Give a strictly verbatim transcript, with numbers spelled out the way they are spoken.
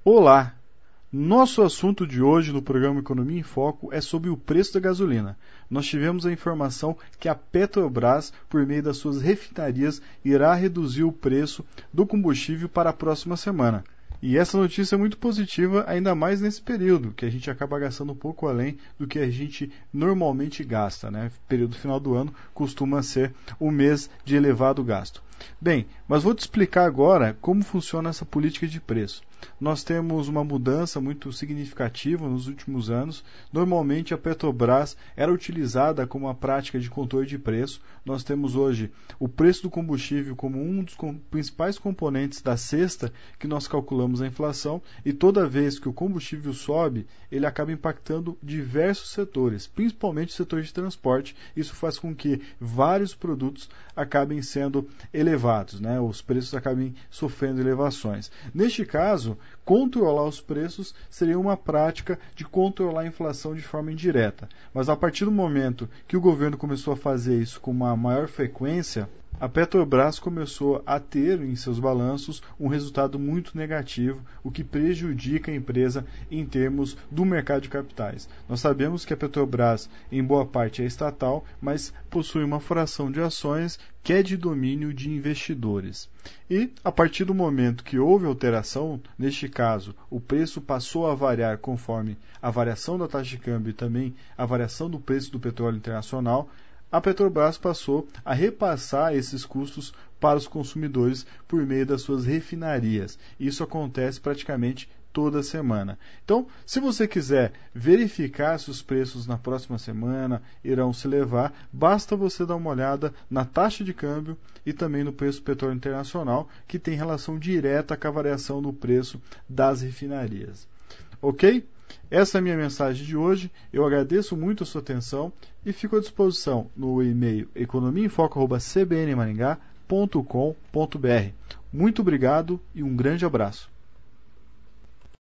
Olá! Nosso assunto de hoje no programa Economia em Foco é sobre o preço da gasolina. Nós tivemos a informação que a Petrobras, por meio das suas refinarias, irá reduzir o preço do combustível para a próxima semana. E essa notícia é muito positiva, ainda mais nesse período, que a gente acaba gastando um pouco além do que a gente normalmente gasta, né? O período final do ano costuma ser um mês de elevado gasto. Bem, mas vou te explicar agora como funciona essa política de preço. Nós temos uma mudança muito significativa nos últimos anos. Normalmente a Petrobras era utilizada como uma prática de controle de preço. Nós temos hoje o preço do combustível como um dos com- principais componentes da cesta que nós calculamos a inflação, e toda vez que o combustível sobe, ele acaba impactando diversos setores, principalmente o setor de transporte. Isso faz com que vários produtos acabem sendo elevados, né? Os preços acabem sofrendo elevações. Neste caso, controlar os preços seria uma prática de controlar a inflação de forma indireta. Mas a partir do momento que o governo começou a fazer isso com uma maior frequência, a Petrobras começou a ter em seus balanços um resultado muito negativo, o que prejudica a empresa em termos do mercado de capitais. Nós sabemos que a Petrobras, em boa parte, é estatal, mas possui uma fração de ações que é de domínio de investidores. E, a partir do momento que houve alteração, neste caso, o preço passou a variar conforme a variação da taxa de câmbio e também a variação do preço do petróleo internacional, a Petrobras passou a repassar esses custos para os consumidores por meio das suas refinarias. Isso acontece praticamente toda semana. Então, se você quiser verificar se os preços na próxima semana irão se elevar, basta você dar uma olhada na taxa de câmbio e também no preço do petróleo internacional, que tem relação direta com a variação do preço das refinarias. Ok? Essa é a minha mensagem de hoje. Eu agradeço muito a sua atenção e fico à disposição no e-mail economia em foco arroba c b n maringá ponto com ponto b r. Muito obrigado e um grande abraço.